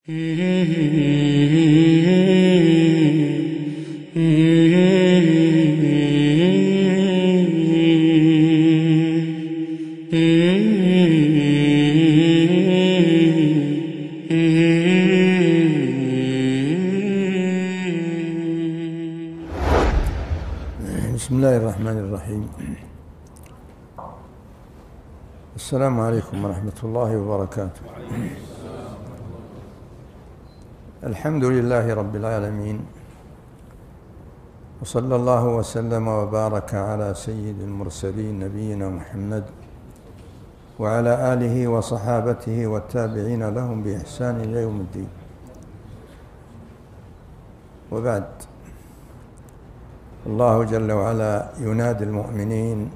بسم الله الرحمن الرحيم. السلام عليكم ورحمة الله وبركاته. الحمد لله رب العالمين، وصلى الله وسلم وبارك على سيد المرسلين نبينا محمد وعلى آله وصحابته والتابعين لهم بإحسان إلى يوم الدين. وبعد، الله جل وعلا ينادي المؤمنين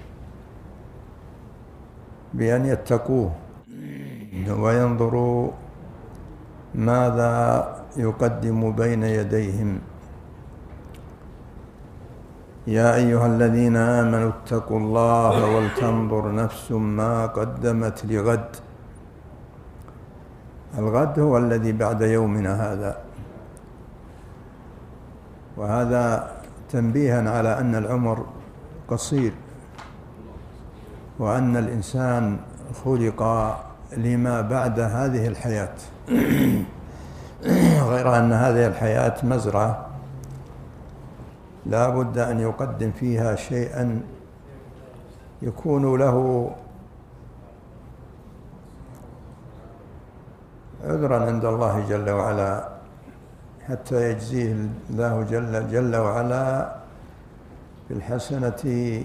بأن يتقوه وينظروا ماذا يقدم بين يديهم. يا أيها الذين آمنوا اتقوا الله ولتنظر نفس ما قدمت لغد. الغد هو الذي بعد يومنا هذا، وهذا تنبيها على أن العمر قصير، وأن الإنسان خلق لما بعد هذه الحياة، غير أن هذه الحياة مزرعة لا بد أن يقدم فيها شيئا يكون له عذرا عند الله جل وعلا، حتى يجزيه الله جل وعلا بالحسنة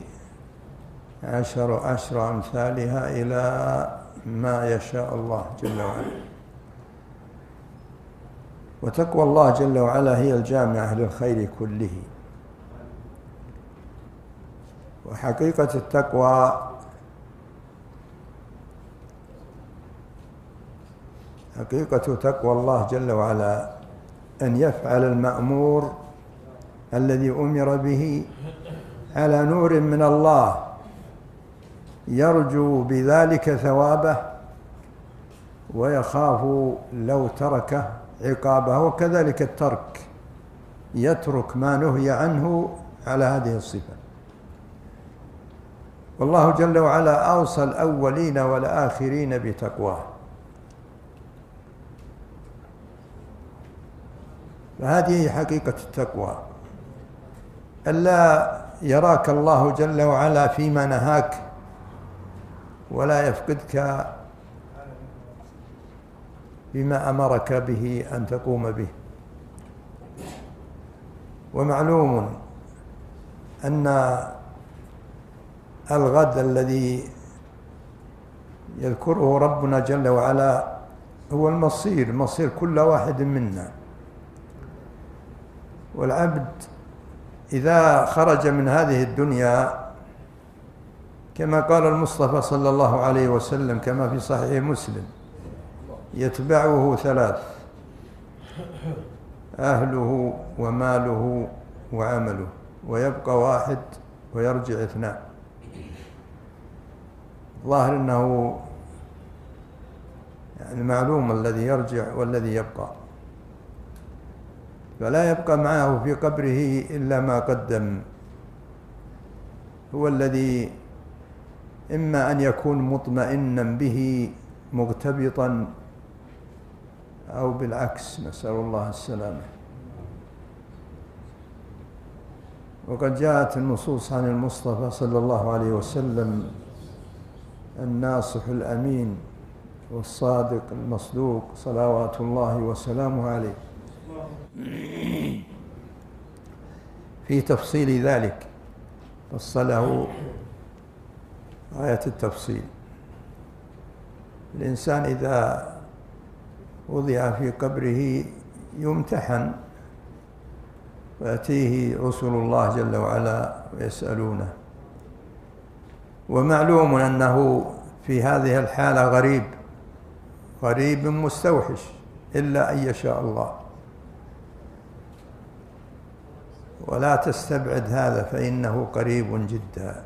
عشر أمثالها إلى ما يشاء الله جل وعلا. وتقوى الله جل وعلا هي الجامعة للخير كله. وحقيقة التقوى حقيقة تقوى الله جل وعلا أن يفعل المأمور الذي أمر به على نور من الله، يرجو بذلك ثوابه ويخاف لو تركه عقابه. وكذلك الترك، يترك ما نهي عنه على هذه الصفة. والله جل وعلا أوصى الأولين والآخرين بتقواه، فهذه حقيقة التقوى، ألا يراك الله جل وعلا فيما نهاك ولا يفقدك بما أمرك به أن تقوم به. ومعلوم أن الغد الذي يذكره ربنا جل وعلا هو المصير، مصير كل واحد منا. والعبد إذا خرج من هذه الدنيا كما قال المصطفى صلى الله عليه وسلم كما في صحيح مسلم: يتبعه ثلاث: أهله وماله وعمله، ويبقى واحد ويرجع اثنان. ظاهر أنه يعني معلوم الذي يرجع والذي يبقى، فلا يبقى معه في قبره إلا ما قدم. هو الذي إما أن يكون مطمئنا به مغتبطا، أو بالعكس، نسأل الله السلامة. وقد جاءت النصوص عن المصطفى صلى الله عليه وسلم الناصح الأمين والصادق المصدوق صلوات الله وسلامه عليه في تفصيل ذلك، فصله غاية التفصيل. الإنسان إذا وضع في قبره يمتحن، ويأتيه رسل الله جل وعلا ويسألونه. ومعلوم أنه في هذه الحالة غريب مستوحش، إلا أن يشاء الله. ولا تستبعد هذا، فإنه قريب جدا.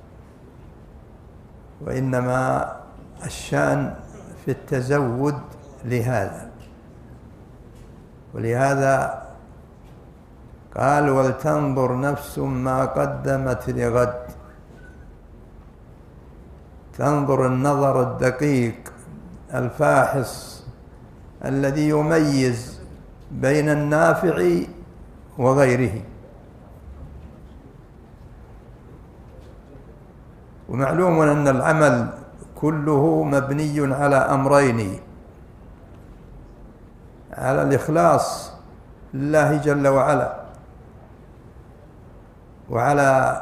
وإنما الشأن في التزود لهذا. ولهذا قال ولتنظر نفس ما قدمت لغد، تنظر النظر الدقيق الفاحص الذي يميز بين النافع وغيره. ومعلوم أن العمل كله مبني على أمرين: على الإخلاص لله جل وعلا، وعلى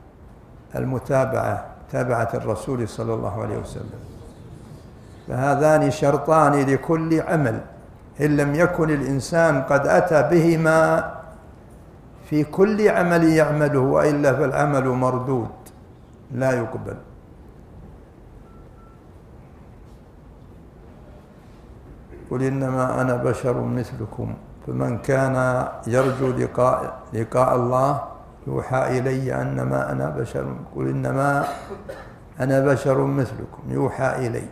متابعة الرسول صلى الله عليه وسلم. فهذان شرطان لكل عمل، إن لم يكن الإنسان قد أتى بهما في كل عمل يعمله وإلا فالعمل مردود لا يقبل. قل إنما أنا بشر مثلكم فمن كان يرجو لقاء الله يوحى إلي أنما أنا بشر. قل إنما أنا بشر مثلكم يوحى إلي،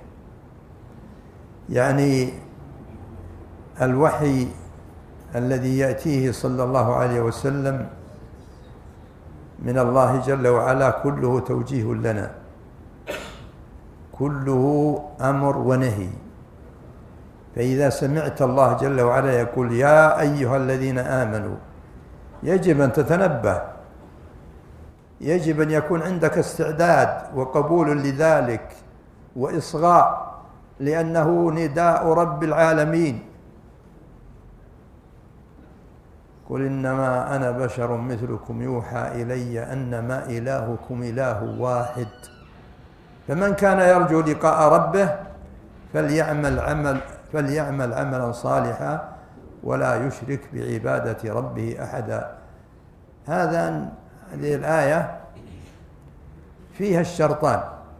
يعني الوحي الذي يأتيه صلى الله عليه وسلم من الله جل وعلا كله توجيه لنا، كله أمر ونهي. فإذا سمعت الله جل وعلا يقول يا أيها الذين آمنوا، يجب أن تتنبه، يجب أن يكون عندك استعداد وقبول لذلك وإصغاء، لأنه نداء رب العالمين. قل إنما أنا بشر مثلكم يوحى إلي أنما إلهكم إله واحد، فمن كان يرجو لقاء ربه فليعمل عملا صالحا ولا يشرك بعبادة ربه أحدا. هذه الآية فيها الشرطان: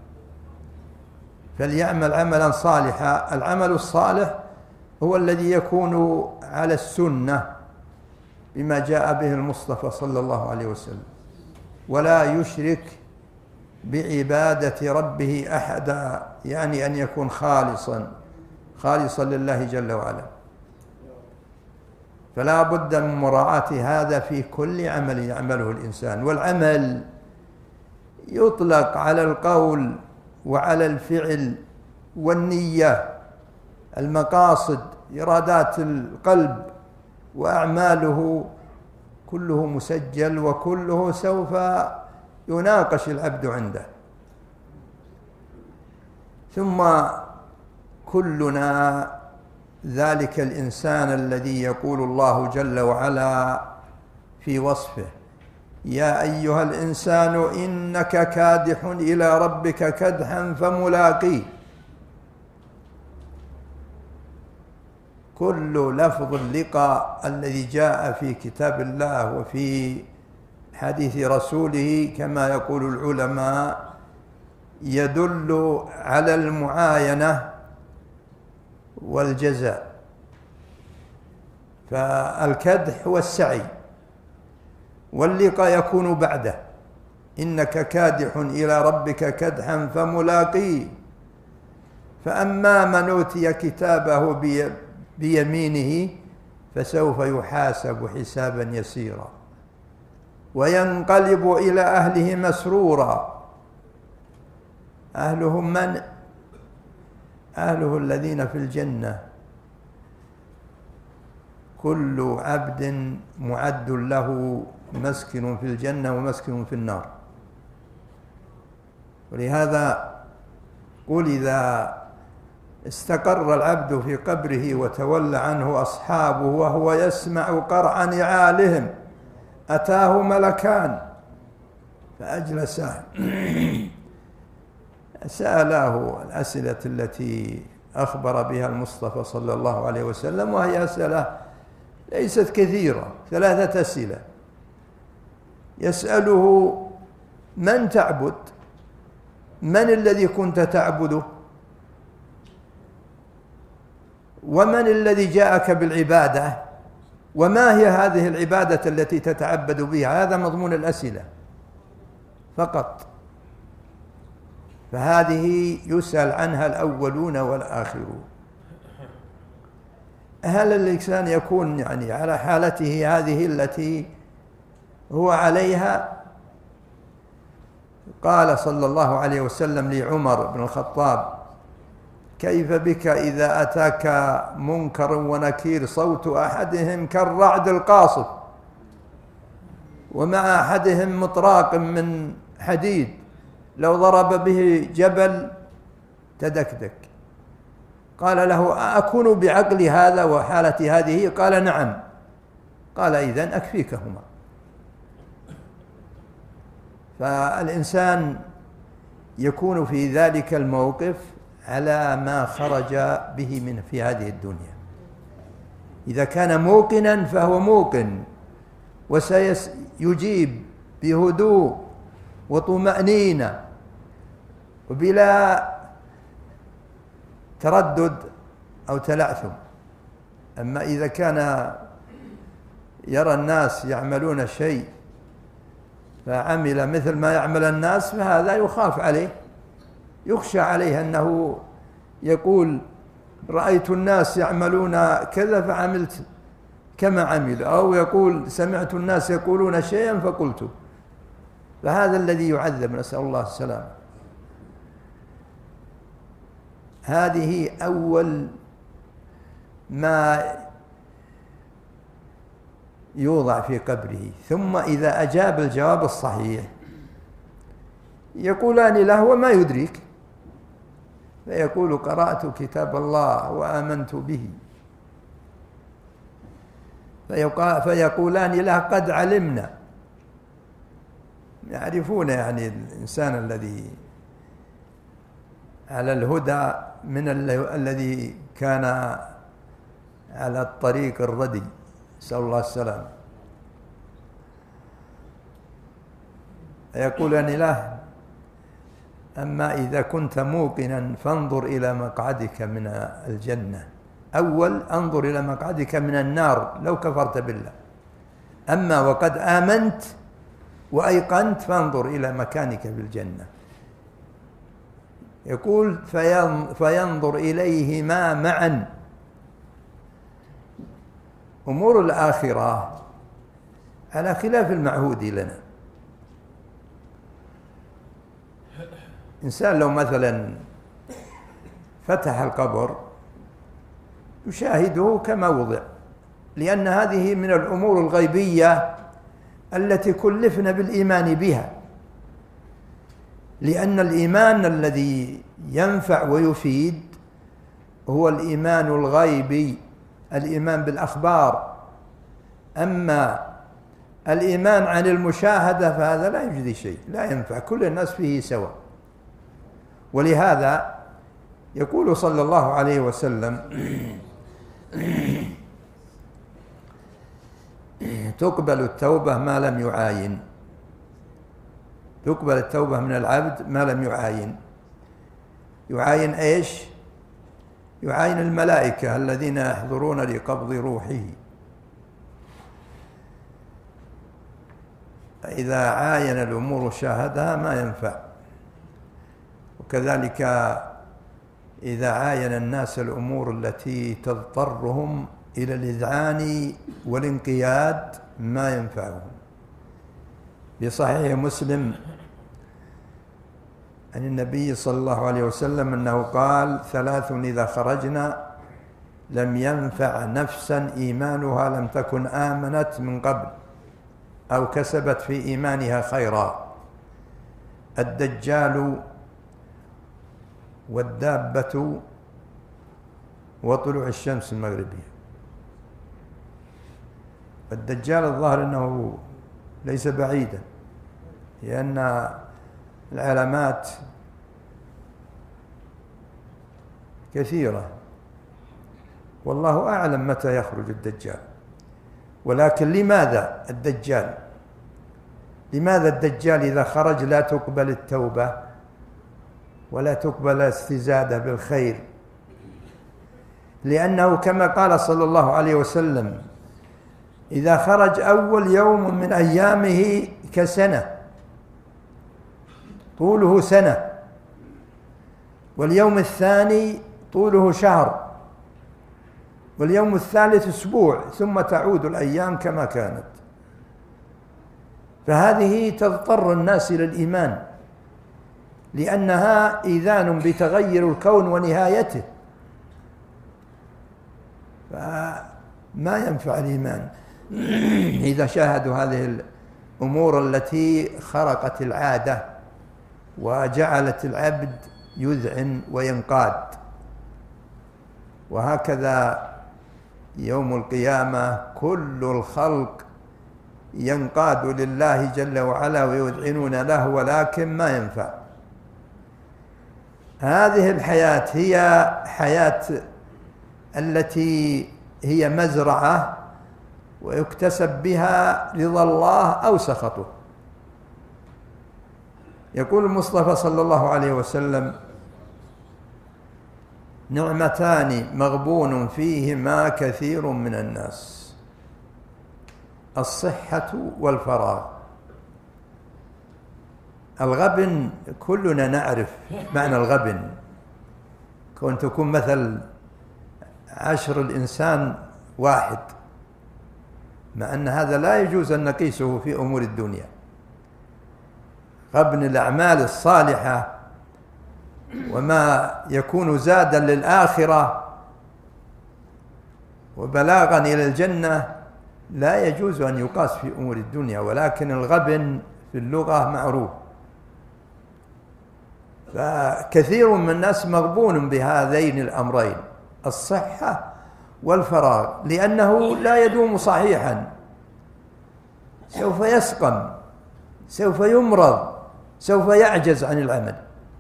فليعمل عملا صالحا. العمل الصالح هو الذي يكون على السنة بما جاء به المصطفى صلى الله عليه وسلم، ولا يشرك بعبادة ربه أحدا، يعني أن يكون خالصا لله جل وعلا. فلا بد من مراعاة هذا في كل عمل يعمله الإنسان. والعمل يطلق على القول وعلى الفعل والنية، المقاصد، إرادات القلب وأعماله، كله مسجل وكله سوف يناقش العبد عنده. ثم كلنا ذلك الإنسان الذي يقول الله جل وعلا في وصفه يا أيها الإنسان إنك كادح إلى ربك كدحا فملاقيه. كل لفظ اللقاء الذي جاء في كتاب الله وفي حديث رسوله كما يقول العلماء يدل على المعاينة والجزاء. فالكدح هو السعي، واللقاء يكون بعده: إنك كادح إلى ربك كدحا فملاقيه. فأما من أوتي كتابه بيمينه فسوف يحاسب حسابا يسيرا وينقلب إلى أهله مسرورا. أهلهم من؟ أهله الذين في الجنة. كل عبد معد له مسكن في الجنة ومسكن في النار. ولهذا قل إذا استقر العبد في قبره وتولى عنه أصحابه وهو يسمع قرع نعالهم أتاه ملكان فأجلساه سألاه الأسئلة التي أخبر بها المصطفى صلى الله عليه وسلم، وهي أسئلة ليست كثيرة، 3 أسئلة. يسأله من تعبد؟ من الذي كنت تعبده؟ ومن الذي جاءك بالعبادة؟ وما هي هذه العبادة التي تتعبد بها؟ هذا مضمون الأسئلة فقط. فهذه يسأل عنها الأولون والآخرون. هل الإنسان يكون يعني على حالته هذه التي هو عليها؟ قال صلى الله عليه وسلم لعمر بن الخطاب: كيف بك إذا أتاك منكر ونكير صوت أحدهم كالرعد القاصف ومع أحدهم مطراق من حديد لو ضرب به جبل تدكدك. قال له: أكون بعقل هذا وحالة هذه؟ قال: نعم. قال: إذن أكفيكهما. فالإنسان يكون في ذلك الموقف على ما خرج به من في هذه الدنيا. إذا كان موقنا فهو موقن وسيجيب بهدوء وطمأنينة وبلا تردد أو تلعثم. أما إذا كان يرى الناس يعملون شيء فعمل مثل ما يعمل الناس فهذا يخاف عليه، يخشى عليه أنه يقول: رأيت الناس يعملون كذا فعملت كما عمل، أو يقول: سمعت الناس يقولون شيئا فقلت. فهذا الذي يعذب، نسأل الله السلامة. هذه أول ما يوضع في قبره. ثم إذا أجاب الجواب الصحيح يقولان له: وما يدريك؟ فيقول: قرأت كتاب الله وآمنت به. فيقولان له: قد علمنا. يعرفون يعني الإنسان الذي على الهدى من الذي كان على الطريق الردي، نسأل الله السلامة. يقولان له: أما إذا كنت موقنا فانظر إلى مقعدك من الجنة، أول انظر إلى مقعدك من النار لو كفرت بالله. أما وقد آمنت وأيقنت فانظر إلى مكانك في الجنة. يقول: فينظر إليهما معا. أمور الآخرة على خلاف المعهود لنا. إنسان لو مثلا فتح القبر يشاهده كما وضع، لأن هذه من الأمور الغيبية التي كلفنا بالإيمان بها، لأن الإيمان الذي ينفع ويفيد هو الإيمان الغيبي، الإيمان بالأخبار. أما الإيمان عن المشاهدة فهذا لا يجدي شيء، لا ينفع، كل الناس فيه سواء. ولهذا يقول صلى الله عليه وسلم: تقبل التوبة ما لم يعاين. تقبل التوبة من العبد ما لم يعاين. يعاين إيش؟ يعاين الملائكة الذين يحضرون لقبض روحه. فإذا عاين الأمور شاهدها ما ينفع. وكذلك إذا عاين الناس الأمور التي تضطرهم إلى الإذعان والانقياد ما ينفعهم. في صحيح مسلم عن النبي صلى الله عليه وسلم أنه قال: 3 إذا خرجنا لم ينفع نفسا إيمانها لم تكن آمنت من قبل أو كسبت في إيمانها خيرا: الدجال والدابة وطلوع الشمس المغربية. الدجال الظاهر أنه ليس بعيدا، لأن العلامات كثيرة، والله أعلم متى يخرج الدجال. ولكن لماذا الدجال؟ لماذا الدجال إذا خرج لا تقبل التوبة ولا تقبل استزادة بالخير؟ لأنه كما قال صلى الله عليه وسلم: إذا خرج أول يوم من أيامه كسنة، طوله سنة، واليوم الثاني طوله شهر، واليوم الثالث أسبوع، ثم تعود الأيام كما كانت. فهذه تضطر الناس إلى الإيمان، لأنها إيذان بتغير الكون ونهايته، فما ينفع الإيمان إذا شاهدوا هذه الأمور التي خرقت العادة وجعلت العبد يذعن وينقاد. وهكذا يوم القيامة كل الخلق ينقاد لله جل وعلا ويذعنون له، ولكن ما ينفع. هذه الحياة هي حياة التي هي مزرعة ويكتسب بها رضا الله أو سخطه. يقول المصطفى صلى الله عليه وسلم: نعمتان مغبون فيهما كثير من الناس، الصحة والفراغ. الغبن كلنا نعرف معنى الغبن، كون تكون مثل 10 الإنسان واحد، مع أن هذا لا يجوز أن نقيسه في أمور الدنيا. غبن الأعمال الصالحة وما يكون زادا للآخرة وبلاغا إلى الجنة لا يجوز أن يقاس في أمور الدنيا، ولكن الغبن في اللغة معروف. فكثير من الناس مغبون بهذين الأمرين، الصحة والفراغ، لأنه لا يدوم صحيحا، سوف يسقم، سوف يمرض، سوف يعجز عن العمل.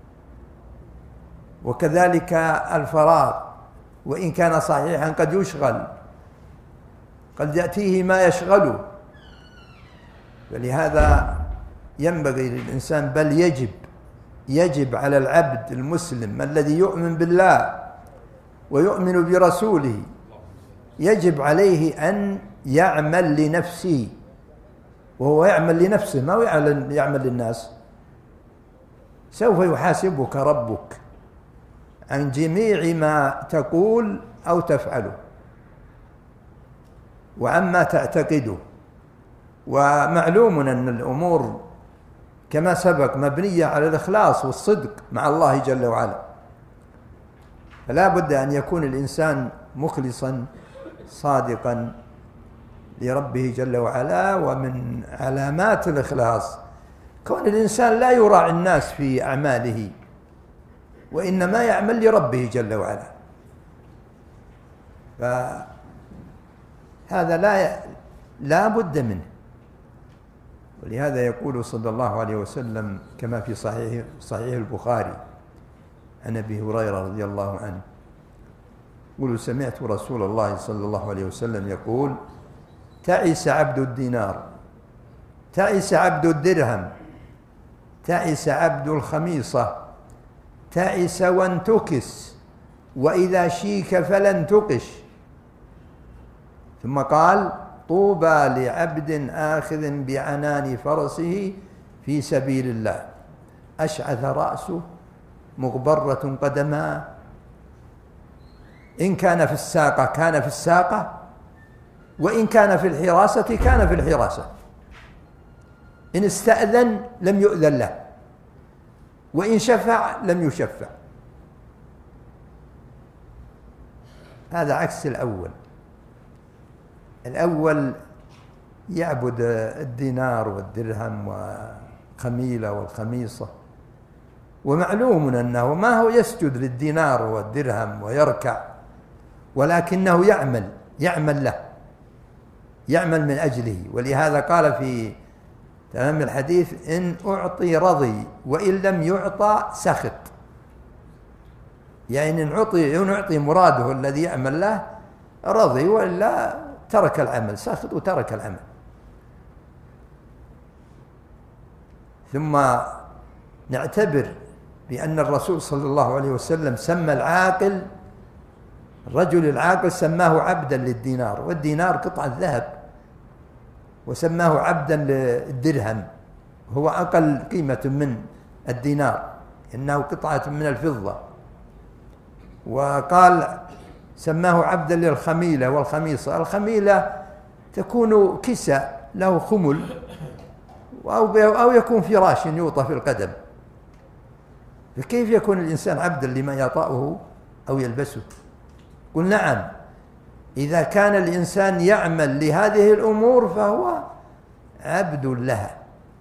وكذلك الفراغ وإن كان صحيحا قد يشغل، قد يأتيه ما يشغله. فلهذا ينبغي للإنسان، بل يجب على العبد المسلم الذي يؤمن بالله ويؤمن برسوله، يجب عليه أن يعمل لنفسه، وهو يعمل لنفسه ما يعمل للناس. سوف يحاسبك ربك عن جميع ما تقول أو تفعله وعما تعتقده. ومعلوم أن الأمور كما سبق مبنية على الإخلاص والصدق مع الله جل وعلا، فلا بد أن يكون الإنسان مخلصا صادقا لربه جل وعلا. ومن علامات الإخلاص كون الإنسان لا يراعي الناس في أعماله، وإنما يعمل لربه جل وعلا. فهذا لا بد منه. ولهذا يقول صلى الله عليه وسلم كما في صحيح البخاري عن أبي هريرة رضي الله عنه، يقول: سمعت رسول الله صلى الله عليه وسلم يقول: تعس عبد الدينار، تعس عبد الدرهم، تعس عبد الخميصة، تعس وانتكس، وإذا شيك فلن تقش. ثم قال: طوبى لعبد آخذ بعنان فرسه في سبيل الله، أشعث رأسه مغبرة قدماه، إن كان في الساقة كان في الساقة، وإن كان في الحراسة كان في الحراسة، إن استأذن لم يؤذن له، وإن شفع لم يشفع. هذا عكس الأول. الأول يعبد الدينار والدرهم والخميلة والخميصة، ومعلوم أنه ما هو يسجد للدينار والدرهم ويركع، ولكنه يعمل له، يعمل من أجله. ولهذا قال في تمام الحديث: إن أعطي رضي وإن لم يعطى سخط. يعني إن أعطي مراده الذي يعمل له رضي، وإلا ترك العمل، سخط وترك العمل. ثم نعتبر بأن الرسول صلى الله عليه وسلم سمى الرجل العاقل سماه عبدا للدينار، والدينار قطعة ذهب، وسماه عبدا للدرهم، هو أقل قيمة من الدينار، إنه قطعة من الفضة. وقال سماه عبدا للخميلة والخميصة. الخميلة تكون كساء له خمل أو يكون فراش يوطى في القدم، فكيف يكون الإنسان عبدا لما يطأه أو يلبسه؟ قل نعم، إذا كان الإنسان يعمل لهذه الأمور فهو عبد لها.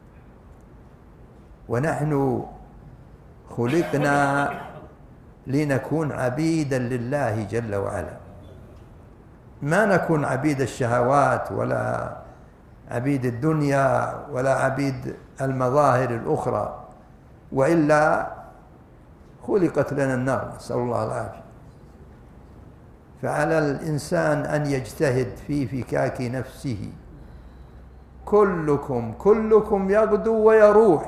ونحن خلقنا لنكون عبيدا لله جل وعلا، ما نكون عبيد الشهوات ولا عبيد الدنيا ولا عبيد المظاهر الأخرى، وإلا خلقت لنا النار، نسأل الله العافية. فعلى الإنسان أن يجتهد في فكاك نفسه. كلكم يغدو ويروح،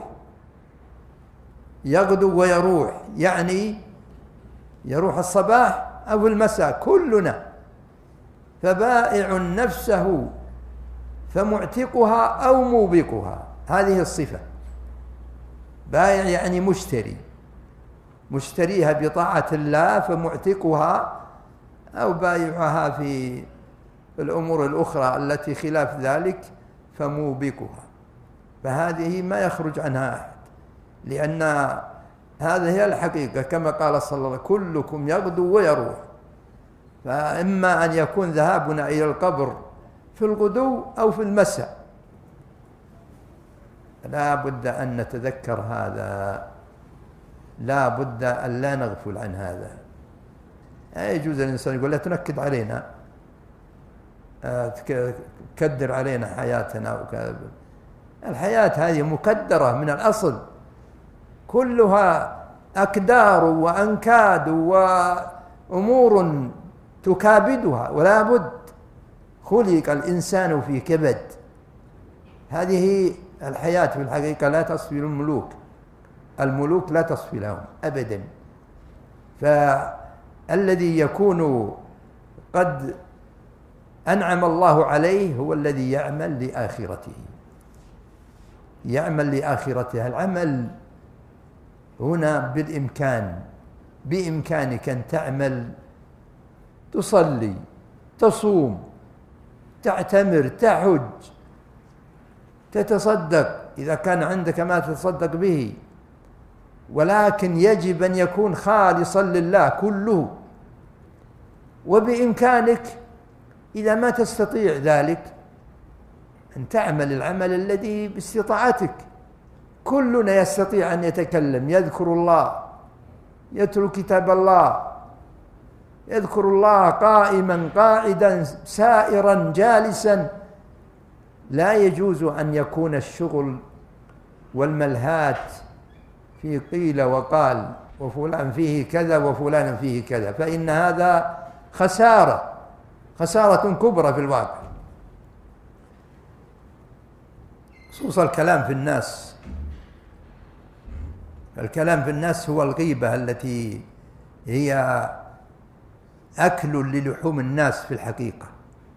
يغدو ويروح يعني يروح الصباح أو المساء، كلنا. فبائع نفسه فمعتقها أو موبقها، هذه الصفة. بائع يعني مشتريها بطاعة الله، فمعتقها أو بايعها في الأمور الأخرى التي خلاف ذلك فموبقها. فهذه ما يخرج عنها أحد، لأن هذه هي الحقيقة كما قال صلى الله عليه وسلم: كلكم يغدو ويروح. فإما أن يكون ذهابنا إلى القبر في الغدو أو في المساء. لا بد أن نتذكر هذا، لا بد أن لا نغفل عن هذا. لا يجوز الإنسان يقول لا تنكد علينا، تكدر علينا حياتنا. الحياة هذه مكدرة من الأصل، كلها أكدار وأنكاد وأمور تكابدها، ولا بد. خلق الإنسان في كبد. هذه الحياة في الحقيقة لا تصفي الملوك لا تصفي لهم أبدا. فالذي يكون قد أنعم الله عليه هو الذي يعمل لآخرته. العمل هنا بإمكانك أن تعمل، تصلي، تصوم، تعتمر، تحج، تتصدق إذا كان عندك ما تتصدق به، ولكن يجب أن يكون خالصا لله كله. وبإمكانك إذا ما تستطيع ذلك أن تعمل العمل الذي باستطاعتك. كلنا يستطيع أن يتكلم، يذكر الله، يتلو كتاب الله، يذكر الله قائما قاعدا سائرا جالسا. لا يجوز أن يكون الشغل والملهات في قيل وقال، وفلان فيه كذا وفلان فيه كذا، فإن هذا خسارة كبرى في الواقع. خصوصا الكلام في الناس هو الغيبة التي هي أكل للحوم الناس في الحقيقة.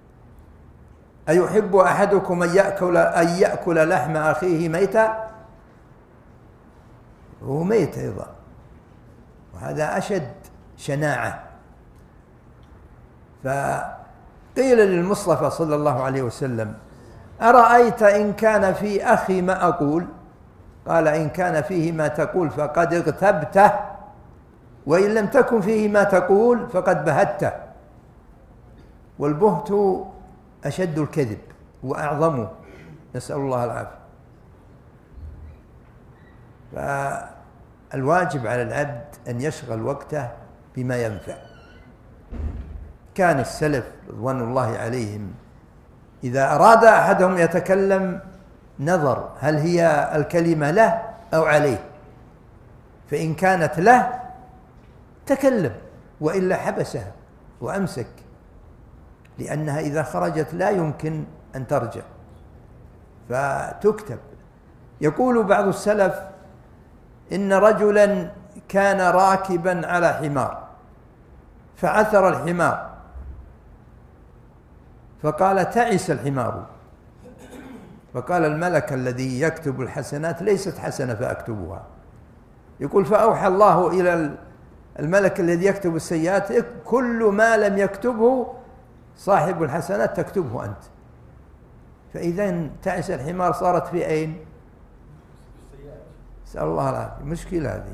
أيحب أحدكم أن يأكل لحم أخيه ميتا؟ هو ميت أيضا، وهذا أشد شناعة. فقيل للمصطفى صلى الله عليه وسلم: أرأيت إن كان في أخي ما أقول؟ قال: إن كان فيه ما تقول فقد اغتبته، وإن لم تكن فيه ما تقول فقد بهته. والبهت أشد الكذب وأعظمه، نسأل الله العافية. فالواجب على العبد أن يشغل وقته بما ينفع. كان السلف رضوان الله عليهم إذا أراد أحدهم يتكلم نظر هل هي الكلمة له أو عليه، فإن كانت له تكلم، وإلا حبسها وأمسك، لأنها إذا خرجت لا يمكن أن ترجع فتكتب. يقول بعض السلف: إن رجلا كان راكبا على حمار فعثر الحمار، فقال: تعس الحمار. فقال الملك الذي يكتب الحسنات: ليست حسنة فأكتبها. يقول: فأوحى الله إلى الملك الذي يكتب السيئات كل ما لم يكتبه صاحب الحسنات تكتبه أنت. فإذا تعس الحمار صارت في أين؟ نسأل الله العافية. مشكلة هذه.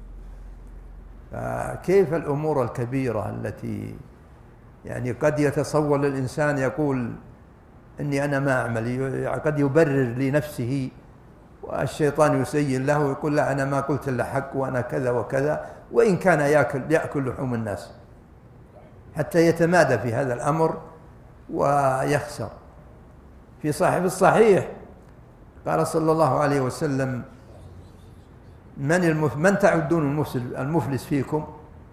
فكيف الأمور الكبيرة التي يعني قد يتصور الإنسان يقول إني أنا ما أعمل، قد يبرر لنفسه والشيطان يسيل له ويقول لا أنا ما قلت إلا حق وأنا كذا وكذا، وإن كان يأكل لحوم الناس حتى يتمادى في هذا الأمر ويخسر. في صاحب الصحيح قال صلى الله عليه وسلم من تعدون المفلس فيكم؟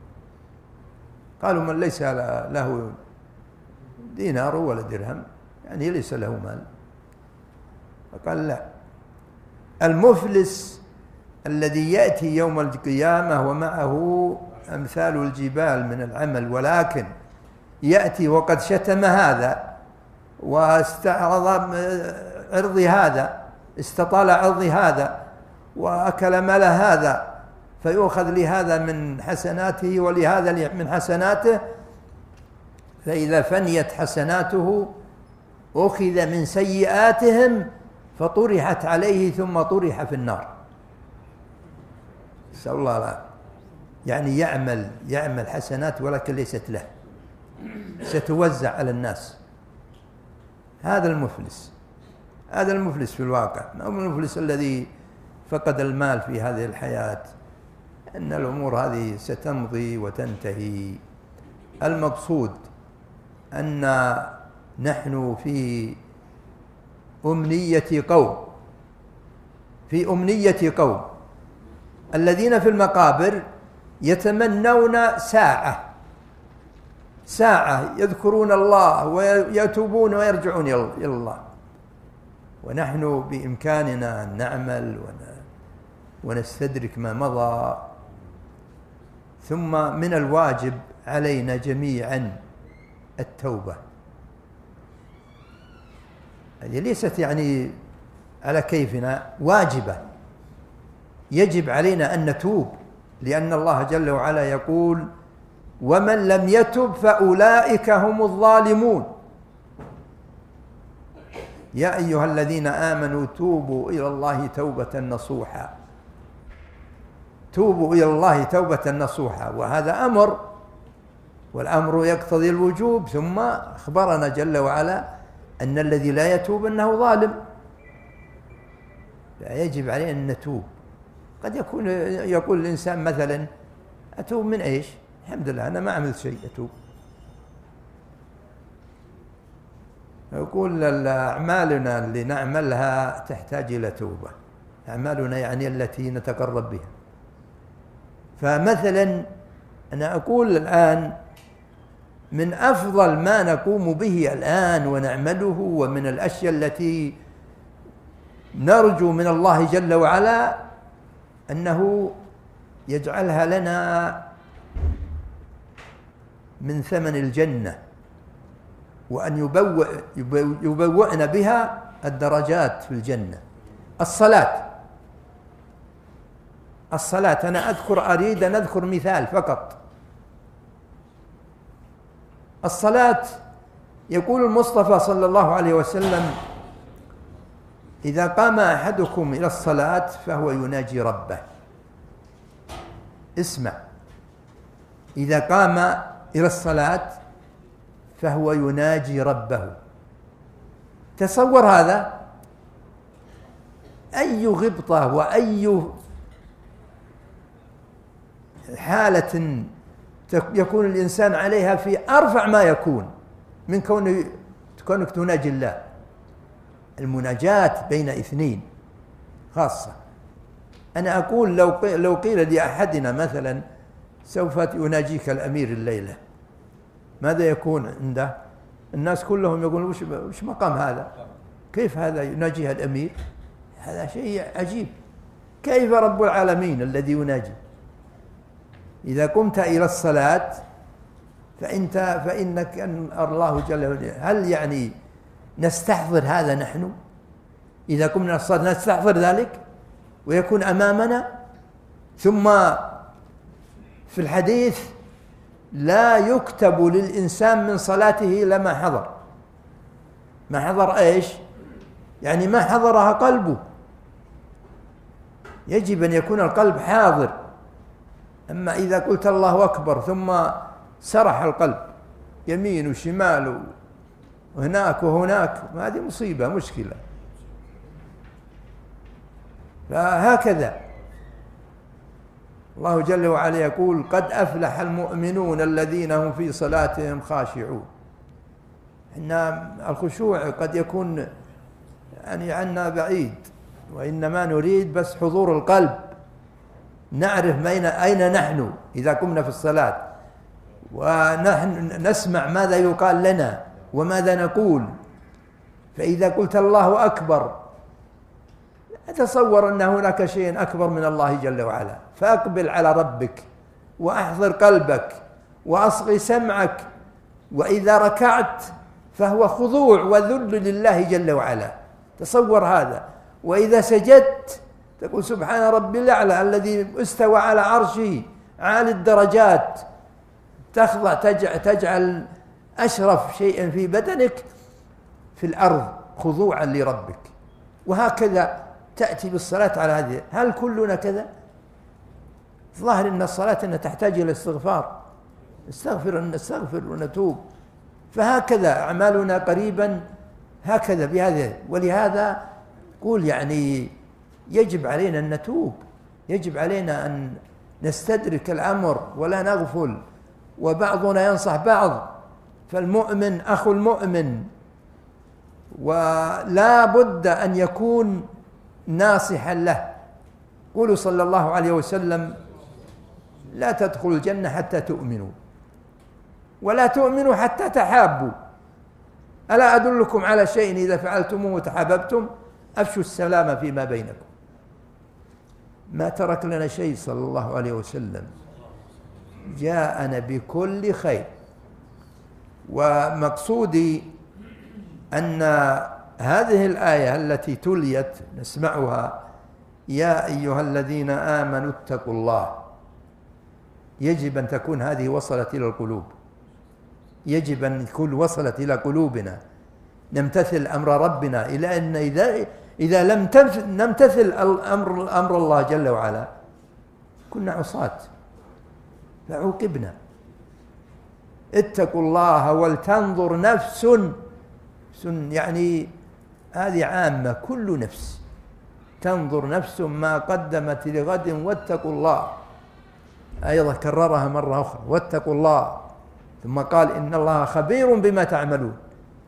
قالوا من ليس له دينار ولا درهم، يعني ليس له مال. فقال لا، المفلس الذي يأتي يوم القيامة ومعه أمثال الجبال من العمل، ولكن يأتي وقد شتم هذا واستعرض عرض هذا، استطال عرض هذا، وأكل مال هذا، فيؤخذ لهذا من حسناته ولهذا من حسناته، فإذا فنيت حسناته أخذ من سيئاتهم فطرحت عليه ثم طرح في النار. نسأل الله العافية. يعني يعمل حسنات ولكن ليست له، ستوزع على الناس. هذا المفلس في الواقع، ما هو المفلس الذي فقد المال في هذه الحياة. إن الأمور هذه ستمضي وتنتهي. المقصود أن نحن في أمنية قوم الذين في المقابر يتمنون ساعة يذكرون الله ويتوبون ويرجعون إلى الله، ونحن بإمكاننا أن نعمل ونستدرك ما مضى. ثم من الواجب علينا جميعا التوبة. هذه ليست يعني على كيفنا، واجبة، يجب علينا أن نتوب، لأن الله جل وعلا يقول ومن لم يتب فأولئك هم الظالمون. يا أيها الذين آمنوا توبوا إلى الله توبة نصوحا. توبوا إلى الله توبة نصوحا، وهذا أمر، والأمر يقتضي الوجوب. ثم أخبرنا جل وعلا أن الذي لا يتوب أنه ظالم. لا، يجب علينا أن نتوب. قد يقول الإنسان مثلا أتوب من إيش؟ الحمد لله أنا ما عملت شيء، أتوب. يقول أعمالنا اللي نعملها تحتاج إلى توبة، أعمالنا يعني التي نتقرب بها. فمثلا أنا أقول الآن من أفضل ما نقوم به الآن ونعمله، ومن الأشياء التي نرجو من الله جل وعلا أنه يجعلها لنا من ثمن الجنة، وأن يبوئنا بها الدرجات في الجنة. الصلاة أنا أريد أن أذكر مثال فقط. الصلاة، يقول المصطفى صلى الله عليه وسلم إذا قام أحدكم إلى الصلاة فهو يناجي ربه. اسمع، إذا قام إلى الصلاة فهو يناجي ربه. تصور هذا، أي غبطة وأي حالة يكون الإنسان عليها في أرفع ما يكون من كونك تناجي الله. المناجاة بين اثنين خاصة. أنا أقول لو قيل لأحدنا مثلا سوف يناجيك الأمير الليلة، ماذا يكون عنده؟ الناس كلهم يقولون وش مقام هذا؟ كيف هذا يناجيها الأمير؟ هذا شيء عجيب. كيف رب العالمين الذي يناجي؟ إذا قمت إلى الصلاة فإنك الله جل وعلا. هل يعني نستحضر هذا نحن؟ إذا قمنا الصلاة نستحضر ذلك ويكون أمامنا، ثم في الحديث لا يكتب للإنسان من صلاته إلا ما حضر. ما حضر إيش؟ يعني ما حضرها قلبه. يجب أن يكون القلب حاضر. أما إذا قلت الله أكبر ثم سرح القلب يمين وشمال وهناك وهناك، هذه مصيبة، مشكلة. فهكذا الله جل وعلا يقول: قد أفلح المؤمنون الذين هم في صلاتهم خاشعون. إن الخشوع قد يكون يعني عنا بعيد، وإنما نريد بس حضور القلب، نعرف أين نحن إذا قمنا في الصلاة، ونحن نسمع ماذا يقال لنا وماذا نقول. فإذا قلت الله أكبر أتصور أن هناك شيء أكبر من الله جل وعلا، فأقبل على ربك وأحضر قلبك وأصغي سمعك. وإذا ركعت فهو خضوع وذل لله جل وعلا، تصور هذا. وإذا سجدت تقول: سبحان ربي الأعلى الذي استوى على عرشه عالي الدرجات. تخضع، تجعل أشرف شيء في بدنك في الأرض خضوعا لربك. وهكذا تأتي بالصلاة على هذه. هل كلنا كذا؟ ظاهر أن الصلاة أنها تحتاج إلى استغفار، نستغفر ونتوب. فهكذا أعمالنا قريبا هكذا بهذا. ولهذا قول يعني يجب علينا أن نتوب، يجب علينا أن نستدرك الأمر ولا نغفل، وبعضنا ينصح بعض. فالمؤمن أخو المؤمن، ولا بد أن يكون ناصحا له. قولوا صلى الله عليه وسلم: لا تدخلوا الجنة حتى تؤمنوا، ولا تؤمنوا حتى تحابوا. ألا أدلكم على شيء إذا فعلتموه تحاببتم؟ أفشوا السلام فيما بينكم. ما ترك لنا شيء صلى الله عليه وسلم، جاءنا بكل خير. ومقصودي أن هذه الآية التي تليت نسمعها: يا أيها الذين آمنوا اتقوا الله، يجب أن تكون هذه وصلت إلى القلوب، يجب أن تكون وصلت إلى قلوبنا، نمتثل أمر ربنا. إلى أن إذا لم نمتثل أمر الله جل وعلا كنا عصاة فعوقبنا. اتقوا الله ولتنظر نفس، يعني هذه عامة، كل نفس تنظر نفس ما قدمت لغد واتقوا الله. أيضا كررها مرة أخرى: واتقوا الله. ثم قال: إن الله خبير بما تعملون.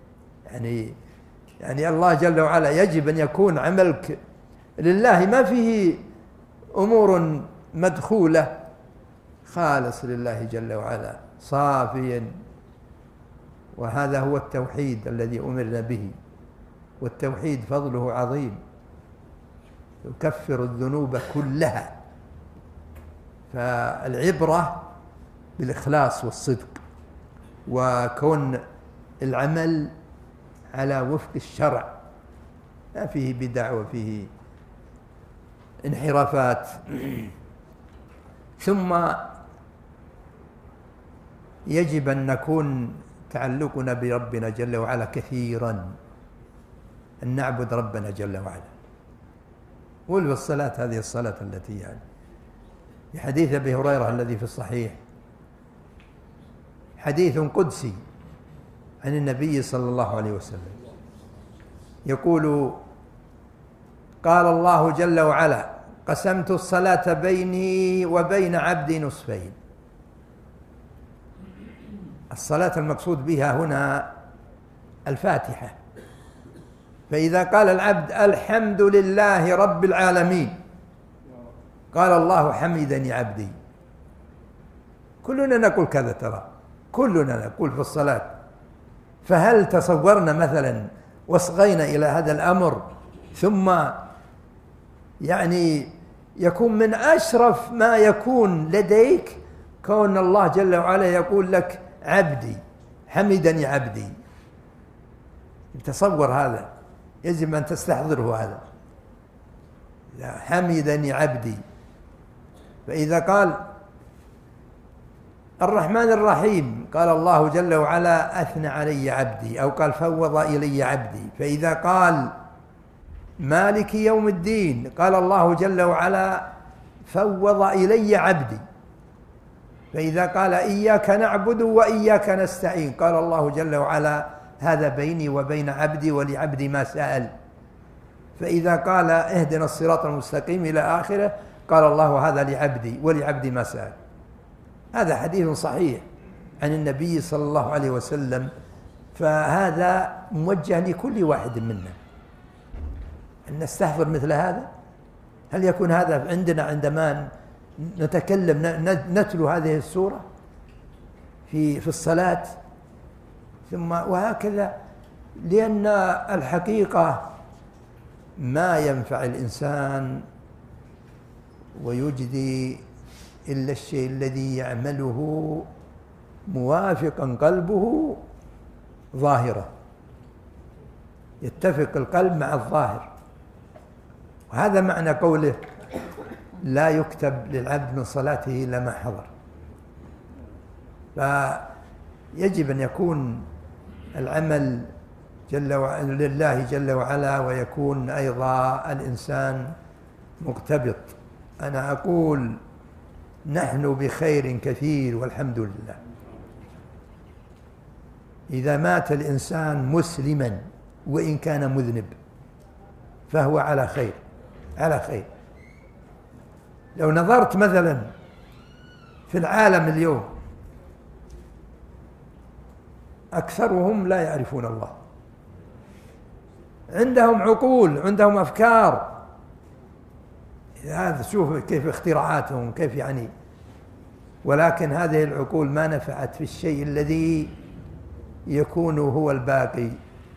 يعني الله جل وعلا يجب أن يكون عملك لله، ما فيه أمور مدخولة، خالص لله جل وعلا، صافيا. وهذا هو التوحيد الذي أمرنا به. والتوحيد فضله عظيم، يكفر الذنوب كلها. فالعبرة بالإخلاص والصدق، وكون العمل على وفق الشرع، ما فيه بدع وفيه انحرافات. ثم يجب أن نكون تعلقنا بربنا جل وعلا كثيرا، أن نعبد ربنا جل وعلا. والصلاة هذه الصلاة التي يعني في حديث أبي هريرة الذي في الصحيح، حديث قدسي عن النبي صلى الله عليه وسلم، يقول: قال الله جل وعلا: قسمت الصلاة بيني وبين عبدي نصفين. الصلاة المقصود بها هنا الفاتحة. فإذا قال العبد: الحمد لله رب العالمين، قال الله: حمدني عبدي. كلنا نقول كذا، ترى كلنا نقول في الصلاة. فهل تصورنا مثلا واصغينا إلى هذا الأمر، ثم يعني يكون من أشرف ما يكون لديك كون الله جل وعلا يقول لك: عبدي، حمدني عبدي. تصور هذا، يجب أن تستحضره هذا، حمدني عبدي. فإذا قال الرحمن الرحيم قال الله جل وعلا أثنى علي عبدي، أو قال فوض إلي عبدي. فإذا قال مالك يوم الدين قال الله جل وعلا فوض إلي عبدي. فإذا قال إياك نعبد وإياك نستعين قال الله جل وعلا هذا بيني وبين عبدي ولعبدي ما سأل. فإذا قال اهدنا الصراط المستقيم إلى آخره قال الله هذا لعبدي ولعبدي ما سأل. هذا حديث صحيح عن النبي صلى الله عليه وسلم، فهذا موجه لكل واحد منا أن نستحضر مثل هذا. هل يكون هذا عندنا عندما نتكلم نتلو هذه السورة في الصلاة ثم وهكذا؟ لأن الحقيقة ما ينفع الإنسان ويجدي إلا الشيء الذي يعمله موافقا قلبه ظاهرة، يتفق القلب مع الظاهر. وهذا معنى قوله لا يكتب للعبد من صلاته إلا ما حضر. فيجب أن يكون العمل لله جل وعلا، ويكون أيضا الإنسان مقتبط. أنا أقول نحن بخير كثير والحمد لله. إذا مات الإنسان مسلما وإن كان مذنب فهو على خير، على خير. لو نظرت مثلا في العالم اليوم أكثرهم لا يعرفون الله، عندهم عقول، عندهم أفكار، هذا شوف كيف اختراعاتهم كيف يعني، ولكن هذه العقول ما نفعت في الشيء الذي يكون هو الباقي.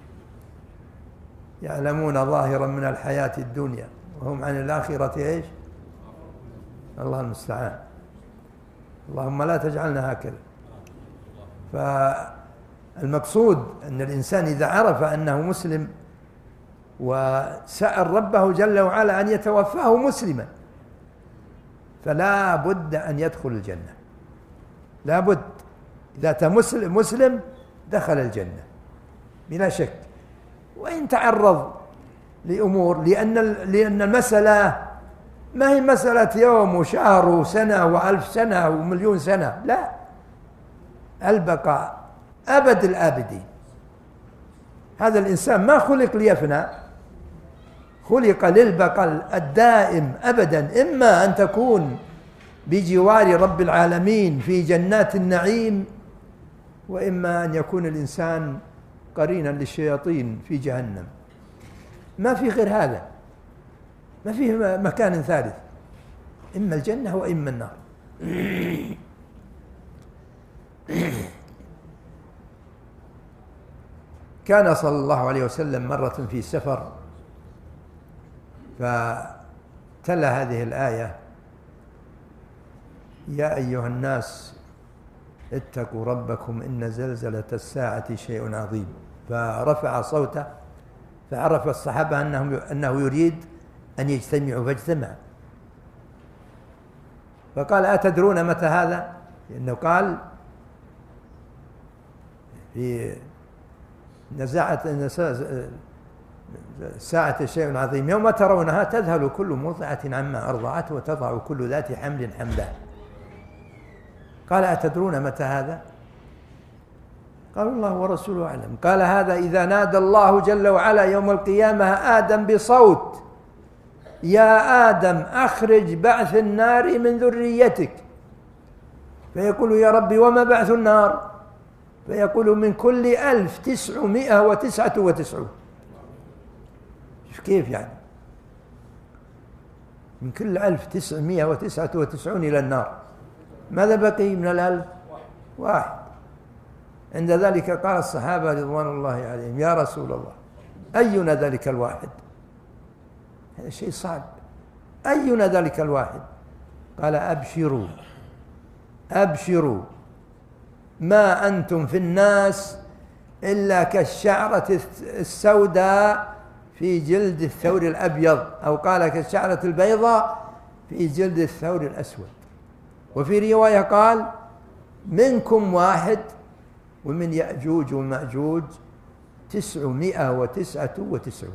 يعلمون ظاهرا من الحياة الدنيا وهم عن الآخرة إيش؟ الله المستعان. اللهم لا تجعلنا هكذا. فالمقصود أن الإنسان إذا عرف أنه مسلم وسأل ربه جل وعلا أن يتوفاه مسلما فلا بد أن يدخل الجنة، لا بد. إذا مسلم دخل الجنة بلا شك، وإن تعرض لأمور، لأن المسألة ما هي مسألة يوم وشهر وسنة وألف سنة ومليون سنة، لا، البقاء أبد الآبدين. هذا الإنسان ما خلق ليفنى، خلق للبقاء الدائم أبدا. إما أن تكون بجوار رب العالمين في جنات النعيم، وإما أن يكون الإنسان قرينا للشياطين في جهنم. ما في غير هذا، ما فيه مكان ثالث، إما الجنة وإما النار. كان صلى الله عليه وسلم مرة في سفر فتلا هذه الآية: يا أيها الناس اتقوا ربكم إن زلزلة الساعة شيء عظيم. فرفع صوته فعرف الصحابة أنه يريد أن يجتمعوا فاجتمع. فقال: أتدرون متى هذا؟ لأنه قال في ساعة شيء عظيم يوم ترونها تذهل كل مرضعة عما أرضعت وتضع كل ذات حمل حملها. قال: أتدرون متى هذا؟ قالوا: الله ورسوله أعلم. قال: هذا إذا نادى الله جل وعلا يوم القيامة آدم بصوت: يا آدم أخرج بعث النار من ذريتك. فيقول: يا ربي وما بعث النار؟ فيقول: من كل 1999. كيف يعني؟ من كل 1999 إلى النار. ماذا بقي من 1000؟ واحد. عند ذلك قال الصحابة رضوان الله عليهم: يا رسول الله أينا ذلك الواحد؟ هذا شيء صعب. أينا ذلك الواحد؟ قال: أبشروا أبشروا، ما أنتم في الناس إلا كالشعرة السوداء في جلد الثور الأبيض، أو قال كالشعرة البيضاء في جلد الثور الأسود. وفي رواية قال: منكم واحد ومن يأجوج ومأجوج 999.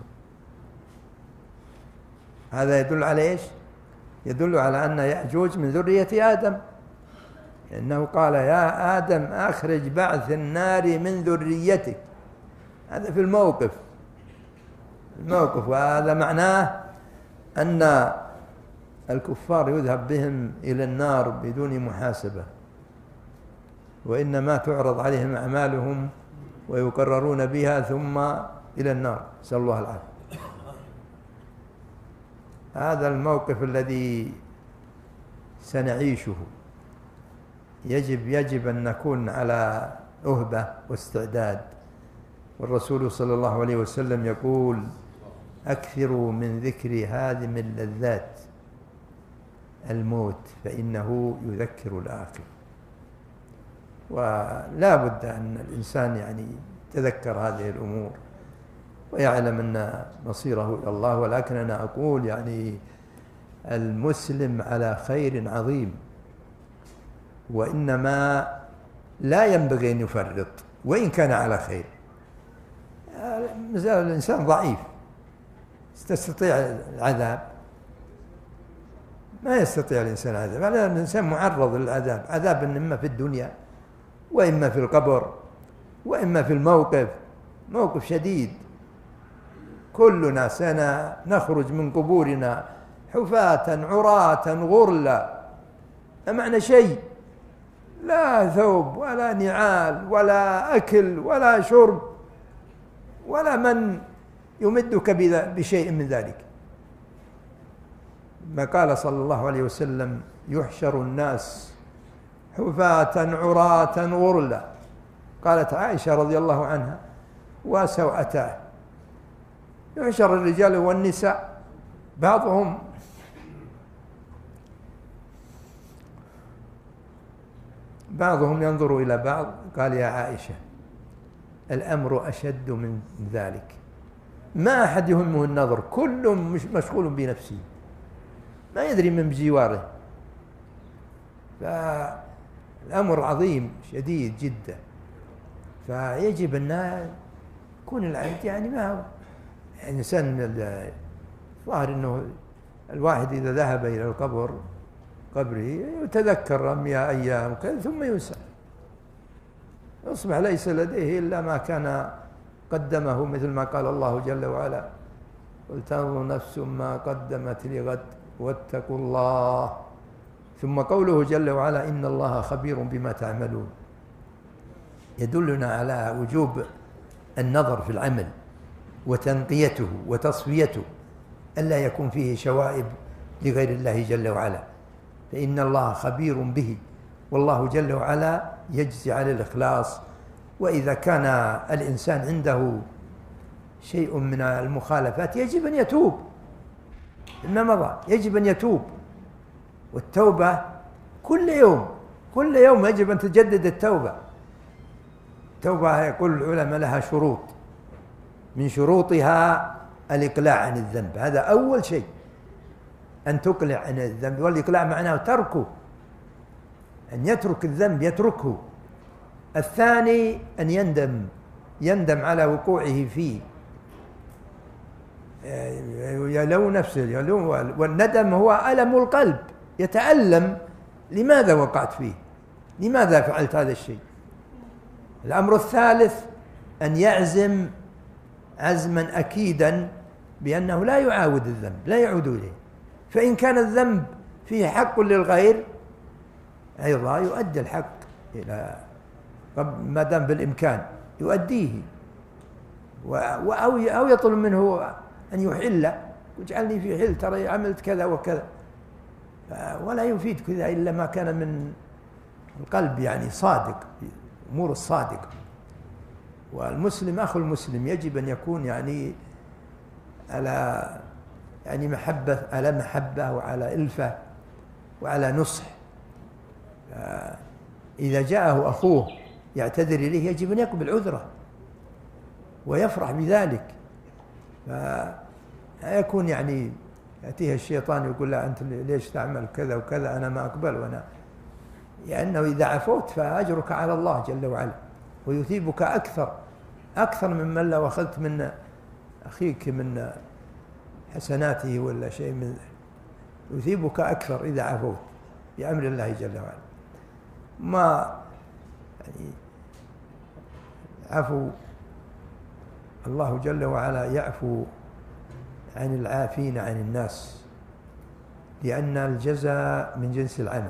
هذا يدل على إيش؟ يدل على أن يأجوج من ذرية آدم، لأنه قال يا آدم أخرج بعث النار من ذريتك. هذا في الموقف، وهذا معناه أن الكفار يذهب بهم إلى النار بدون محاسبة، وإنما تعرض عليهم أعمالهم ويقررون بها ثم إلى النار، نسأل الله العافية. هذا الموقف الذي سنعيشه يجب أن نكون على أهبة واستعداد. والرسول صلى الله عليه وسلم يقول أكثروا من ذكر هادم اللذات الموت فإنه يذكر الآخرة. ولا بد أن الإنسان يعني يتذكر هذه الأمور ويعلم أن مصيره إلى الله. ولكن أنا أقول يعني المسلم على خير عظيم، وإنما لا ينبغي أن يفرط وإن كان على خير. مازال الإنسان ضعيف، تستطيع العذاب؟ ما يستطيع الإنسان العذاب. الإنسان معرض للعذاب، عذاب إما في الدنيا وإما في القبر وإما في موقف شديد. كلنا سنخرج من قبورنا حفاة عراة غرلا، ما معنى شيء، لا ثوب ولا نعال ولا أكل ولا شرب ولا من يمدك بشيء من ذلك. ما قال صلى الله عليه وسلم يحشر الناس حفاة عراة غرلا. قالت عائشة رضي الله عنها وسوءتاه، يحشر الرجال والنساء بعضهم ينظر إلى بعض. قال يا عائشة الأمر أشد من ذلك، ما أحد يهمه النظر، كل مشغول بنفسه، ما يدري من بجواره. فالأمر عظيم شديد جدا، فيجب أن يكون العبد يعني ما هو يعني إنسان الظاهر أنه الواحد إذا ذهب إلى قبره يتذكر 100 أيام ثم ينسى، يصبح ليس لديه إلا ما كان قدمه، مثل ما قال الله جل وعلا ولتنظر نفس ما قدمت لغد واتقوا الله. ثم قوله جل وعلا إن الله خبير بما تعملون، يدلنا على وجوب النظر في العمل وتنقيته وتصفيته، ألا يكون فيه شوائب لغير الله جل وعلا، فإن الله خبير به، والله جل وعلا يجزي على الإخلاص. وإذا كان الإنسان عنده شيء من المخالفات يجب أن يتوب، إنما مضى يجب أن يتوب، والتوبة كل يوم يجب أن تجدد التوبة. التوبة يقول العلماء لها شروط، من شروطها الإقلاع عن الذنب، هذا أول شيء، أن تقلع عن الذنب. والإقلاع معناه تركه، أن يترك الذنب يتركه. الثاني أن يندم على وقوعه فيه، يلوم نفسه، والندم هو ألم القلب، يتألم لماذا وقعت فيه، لماذا فعلت هذا الشيء. الأمر الثالث أن يعزم عزما أكيدا بأنه لا يعاود الذنب، لا يعود إليه. فإن كان الذنب فيه حق للغير أيضا يؤدي الحق إلى ما دام بالإمكان يؤديه، أو يطلب منه أن يحل، واجعلني في حل، ترى عملت كذا وكذا، ولا يفيد كذا إلا ما كان من القلب يعني صادق، أمور الصادق. والمسلم أخو المسلم يجب أن يكون يعني على يعني محبة وعلى ألفة وعلى نصح. إذا جاءه أخوه يعتذر إليه يجب أن يقبل عذره ويفرح بذلك، فيكون يعني يأتيه الشيطان يقول لا أنت ليش تعمل كذا وكذا، أنا ما أقبل، وأنا لأنه إذا عفوت فأجرك على الله جل وعلا، ويثيبك أكثر ممن لو أخذت من أخيك من حسناته ولا شيء من، يثيبك أكثر إذا عفوت بأمر الله جل وعلا. ما يعني عفو الله جل وعلا يعفو عن العافين عن الناس، لأن الجزاء من جنس العمل.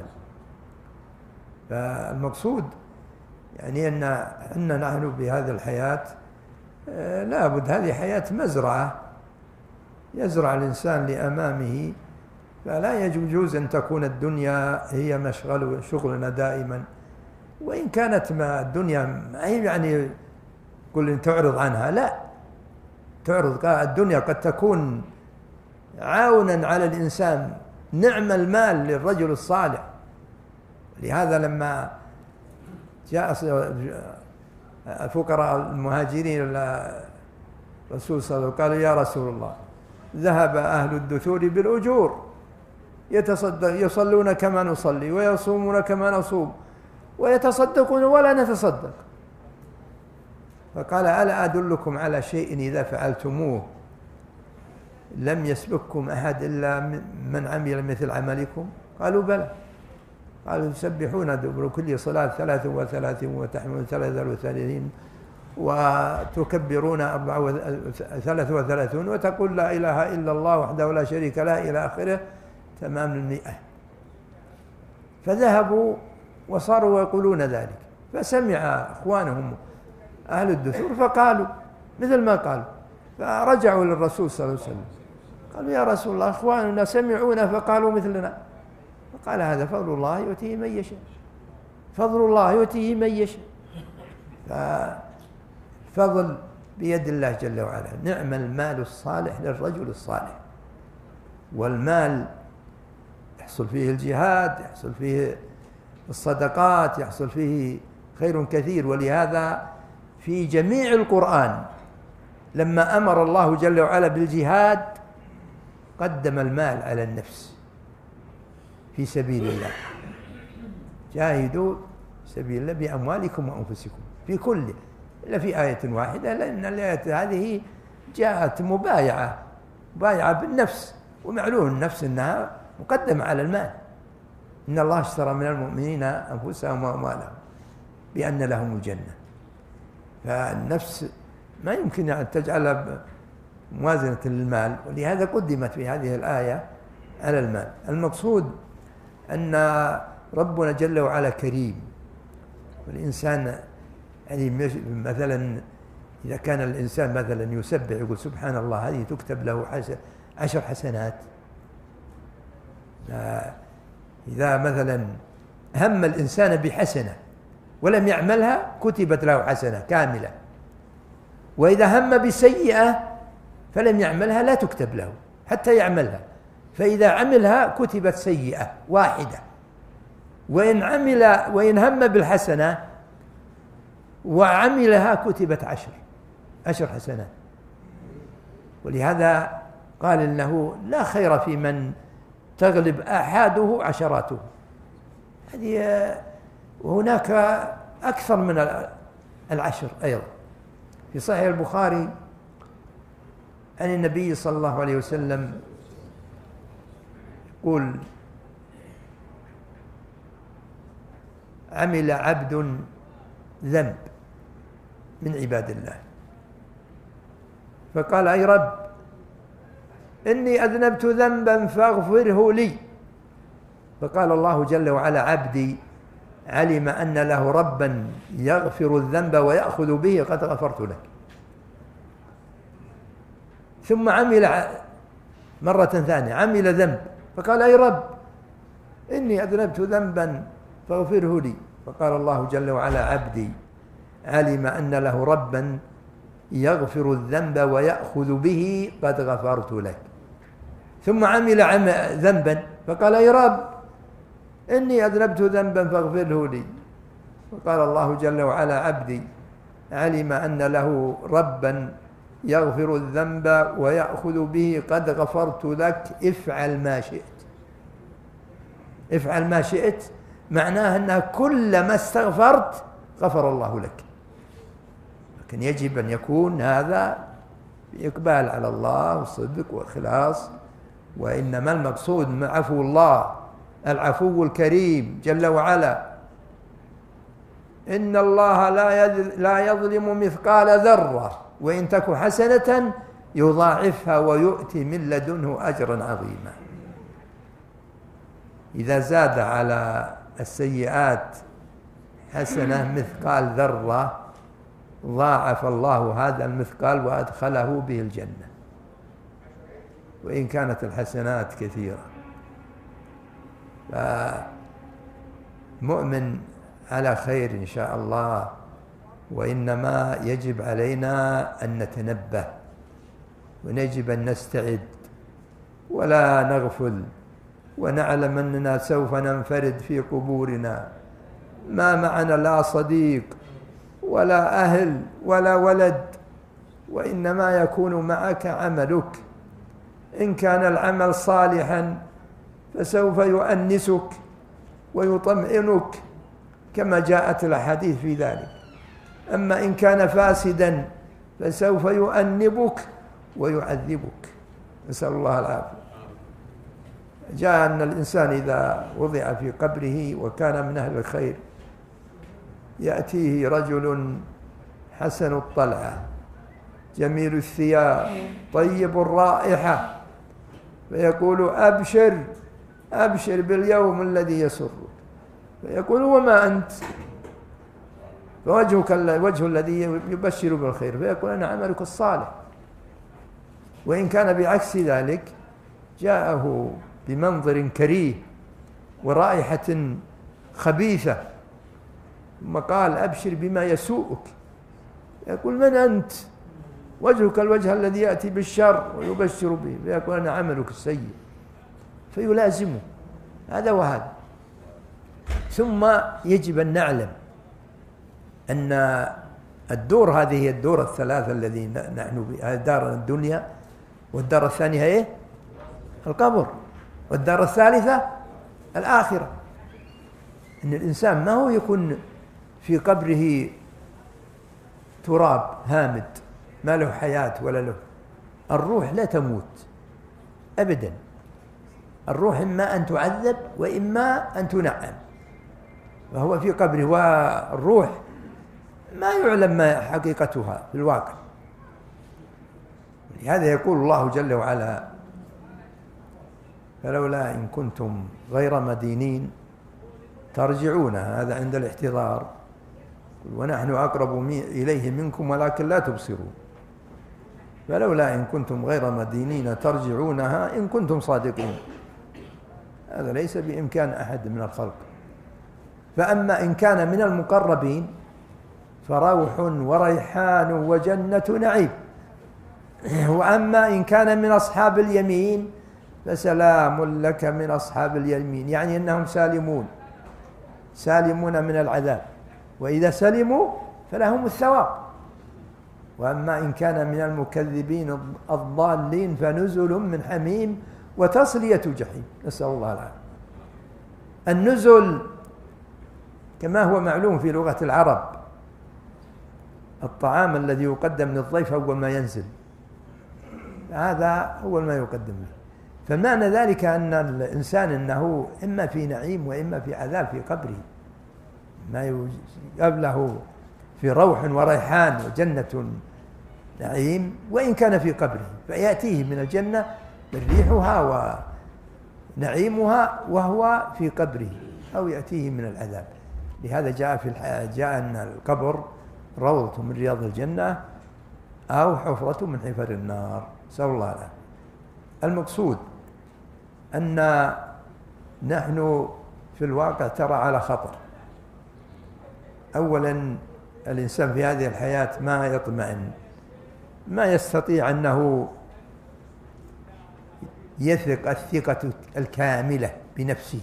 فالمقصود يعني أن نحن بهذه الحياة لابد، هذه حياة مزرعة يزرع الإنسان لأمامه، فلا يجوز أن تكون الدنيا هي شغلنا دائما. وإن كانت ما الدنيا يعني كل تعرض عنها، لا تعرض، الدنيا قد تكون عاونا على الإنسان. نعم المال للرجل الصالح. لهذا لما جاء فقراء المهاجرين إلى الرسول صلى الله عليه وسلم قالوا يا رسول الله ذهب أهل الدثور بالأجور، يصلون كما نصلي ويصومون كما نصوم ويتصدقون ولا نتصدق. فقال ألا أدلكم على شيء إذا فعلتموه لم يسبقكم أحد إلا من عمل مثل عملكم؟ قالوا بلى. قالوا يسبحون دبر كل صلاة 33 وتحملون 33 وتكبرون 33 وتقول لا إله إلا الله وحده لا شريك له إلى آخره تمام 100. فذهبوا وصاروا يقولون ذلك، فسمع إخوانهم أهل الدثور فقالوا مثل ما قالوا، فرجعوا للرسول صلى الله عليه وسلم قالوا يا رسول الله إخواننا سمعونا فقالوا مثلنا. فقال هذا فضل الله يؤتيه من يشاء، فضل الله يؤتيه من يشاء. ففضل بيد الله جل وعلا. نعم المال الصالح للرجل الصالح. والمال يحصل فيه الجهاد، يحصل فيه الصدقات، يحصل فيه خير كثير. ولهذا في جميع القرآن لما أمر الله جل وعلا بالجهاد قدم المال على النفس في سبيل الله. جاهدوا سبيل الله بأموالكم وأنفسكم في كل، إلا في آية واحدة، لأن الآية هذه جاءت مبايعة بالنفس، ومعلوم النفس أنها مقدمة على المال. إن الله اشترى من المؤمنين أنفسهم وأموالهم بأن لهم الجنة. فالنفس ما يمكن أن تجعلها موازنة للمال، ولهذا قدمت في هذه الآية على المال. المقصود أن ربنا جل وعلا كريم، والإنسان يعني مثلا إذا كان الإنسان مثلا يسبح يقول سبحان الله، هذه تكتب له 10 حسنات. إذا مثلا هم الإنسان بحسنة ولم يعملها كتبت له حسنة كاملة، وإذا هم بسيئة فلم يعملها لا تكتب له حتى يعملها، فإذا عملها كتبت سيئة واحدة. وإن هم بالحسنة وعملها كتبت 10 حسنات. ولهذا قال إنه لا خير في من تغلب آحاده عشراته. هذه وهناك أكثر من 10 أيضا. في صحيح البخاري عن النبي صلى الله عليه وسلم يقول عمل عبد ذنب من عباد الله فقال أي رب إني أذنبت ذنبا فاغفره لي. فقال الله جل وعلا عبدي علم أن له ربا يغفر الذنب ويأخذ به قد غفرت لك. ثم عمل مرة ثانية عمل ذنب فقال أي رب إني أذنبت ذنبا فاغفره لي. فقال الله جل وعلا عبدي علم أن له ربا يغفر الذنب ويأخذ به قد غفرت لك. ثم عمل ذنبا فقال أي رب إني أذنبت ذنبا فاغفره لي. فقال الله جل وعلا عبدي علم أن له ربا يغفر الذنب ويأخذ به قد غفرت لك افعل ما شئت. افعل ما شئت معناه أنها كلما استغفرت غفر الله لك. لكن يجب أن يكون هذا بإقبال على الله وصدق وإخلاص. وإنما المقصود من عفو الله العفو الكريم جل وعلا. إن الله لا يظلم مثقال ذرة وإن تك حسنة يضاعفها ويؤتي من لدنه أجرا عظيما. إذا زاد على السيئات حسنة مثقال ذرة ضاعف الله هذا المثقال وأدخله به الجنة، وإن كانت الحسنات كثيرة. فمؤمن على خير إن شاء الله، وإنما يجب علينا أن نتنبه ونجب أن نستعد ولا نغفل، ونعلم أننا سوف ننفرد في قبورنا، ما معنا لا صديق ولا أهل ولا ولد، وإنما يكون معك عملك. إن كان العمل صالحا فسوف يؤنسك ويطمئنك كما جاءت الأحاديث في ذلك، أما إن كان فاسدا فسوف يؤنبك ويعذبك، نسأل الله العافية. جاء أن الإنسان إذا وضع في قبره وكان من أهل الخير يأتيه رجل حسن الطلعة جميل الثياب طيب الرائحة فيقول أبشر أبشر باليوم الذي يسرك، فيقول وما أنت؟ فوجهك الوجه الذي يبشر بالخير، فيقول أنا عملك الصالح. وإن كان بعكس ذلك جاءه بمنظر كريه ورائحة خبيثة ثم قال أبشر بما يسوءك، يقول من أنت؟ وجهك الوجه الذي يأتي بالشر ويبشر به، فيقول أنا عملك السيء، فيلازمه هذا وهذا. ثم يجب أن نعلم أن الدور هذه هي الدور الثلاثة الذي نحن بها، دار الدنيا، والدار الثانية إيه؟ القبر، والدار الثالثة الآخرة. أن الإنسان ما هو يكون في قبره تراب هامد ما له حياة ولا له، الروح لا تموت أبدا، الروح إما أن تعذب وإما أن تنعم، وهو في قبره، والروح ما يعلم ما حقيقتها في الواقع. لهذا يقول الله جل وعلا فلولا إن كنتم غير مدينين ترجعونها، هذا عند الاحتضار، ونحن أقرب إليه منكم ولكن لا تبصرون، فلولا إن كنتم غير مدينين ترجعونها إن كنتم صادقين. هذا ليس بإمكان أحد من الخلق. فأما إن كان من المقربين فروح وريحان وجنة نعيم، وأما إن كان من أصحاب اليمين فسلام لك من أصحاب اليمين، يعني أنهم سالمون من العذاب، وإذا سلموا فلهم الثواب. وأما إن كان من المكذبين الضالين فنزل من حميم وتصلية جحيم، نسأل الله العافية. النزل كما هو معلوم في لغة العرب الطعام الذي يقدم للضيف أول ما ينزل، هذا أول ما يقدم له. فمعنى ذلك أن الإنسان أنه إما في نعيم وإما في عذاب في قبره، ما يبله في روح وريحان وجنة نعيم وإن كان في قبره، فيأتيه من الجنة ريحها ونعيمها وهو في قبره، أو يأتيه من العذاب. لهذا جاء أن القبر روضة من رياض الجنة أو حفرة من حفر النار، نسأل الله العافية. المقصود أن نحن في الواقع ترى على خطر. أولا الإنسان في هذه الحياة ما يطمئن، ما يستطيع أنه يثق الثقة الكاملة بنفسه،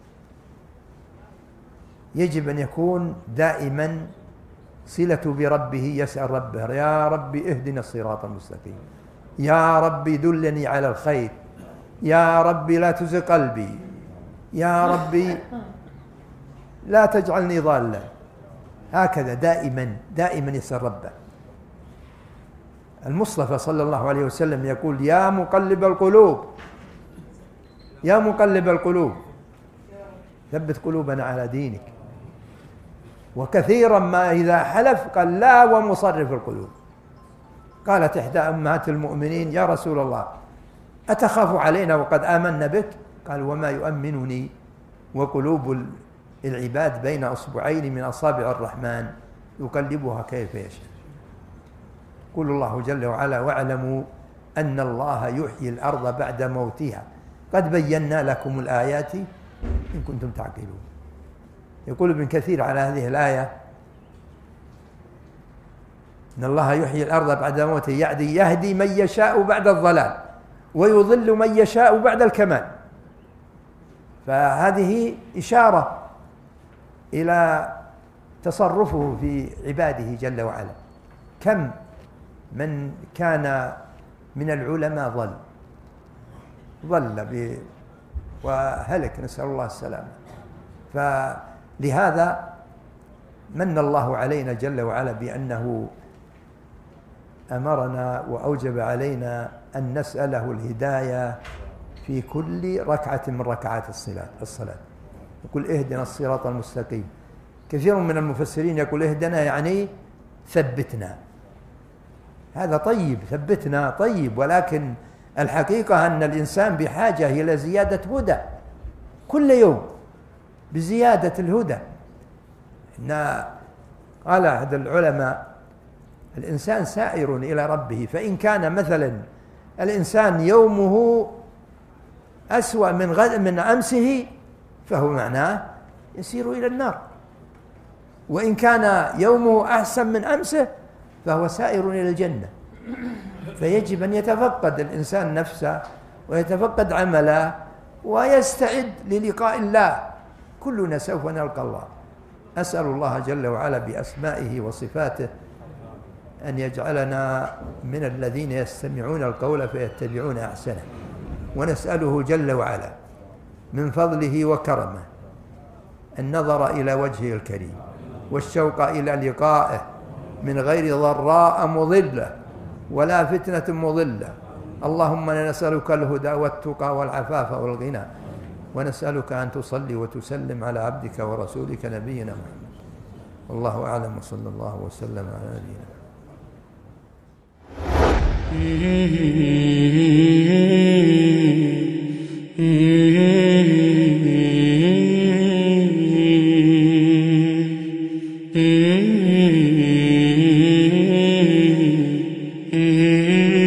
يجب أن يكون دائما صلة بربه، يسأل ربه يا ربي اهدنا الصراط المستقيم، يا ربي دلني على الخير، يا ربي لا تزغ قلبي، يا ربي لا تجعلني ضالا. هكذا دائما دائما يسأل ربه. المصطفى صلى الله عليه وسلم يقول: يا مقلب القلوب، يا مقلب القلوب ثبت قلوبنا على دينك. وكثيرا ما إذا حلف قال: لا ومصرف القلوب. قالت إحدى أمهات المؤمنين: يا رسول الله أتخاف علينا وقد آمنا بك؟ قال: وما يؤمنني وقلوب العباد بين أصبعين من أصابع الرحمن يقلبها كيف يشاء. يقول الله جل وعلا: واعلموا أن الله يحيي الأرض بعد موتها قد بينا لكم الآيات إن كنتم تعقلون. يقول ابن كثير على هذه الآية: إن الله يحيي الأرض بعد موتها، يعني يهدي من يشاء بعد الضلال ويضل من يشاء بعد الكمال. فهذه إشارة إلى تصرفه في عباده جل وعلا. كم من كان من العلماء ضل وهلك، نسأل الله السلامة. فلهذا من الله علينا جل وعلا بأنه أمرنا وأوجب علينا أن نسأله الهداية في كل ركعة من ركعات الصلاة. يقول: اهدنا الصراط المستقيم. كثير من المفسرين يقول: اهدنا يعني ثبتنا. هذا طيب، ثبتنا طيب، ولكن الحقيقة أن الإنسان بحاجة إلى زيادة هدى كل يوم، بزيادة الهدى. قال أحد العلماء: الإنسان سائر إلى ربه، فإن كان مثلا الإنسان يومه أسوأ من أمسه فهو معناه يسير إلى النار، وإن كان يومه أحسن من أمسه فهو سائر إلى الجنة. فيجب أن يتفقد الإنسان نفسه ويتفقد عمله ويستعد للقاء الله. كلنا سوف نلقى الله. أسأل الله جل وعلا بأسمائه وصفاته أن يجعلنا من الذين يستمعون القول فيتبعون أحسنه، ونسأله جل وعلا من فضله وكرمه النظر إلى وجهه الكريم والشوق إلى لقائه من غير ضراء مضلة ولا فتنة مضلة. اللهم نسألك الهدى والتقى والعفاف والغنى، ونسألك أن تصلي وتسلم على عبدك ورسولك نبينا محمد. والله أعلم، وصلى الله وسلم على نبينا. Mm-hmm.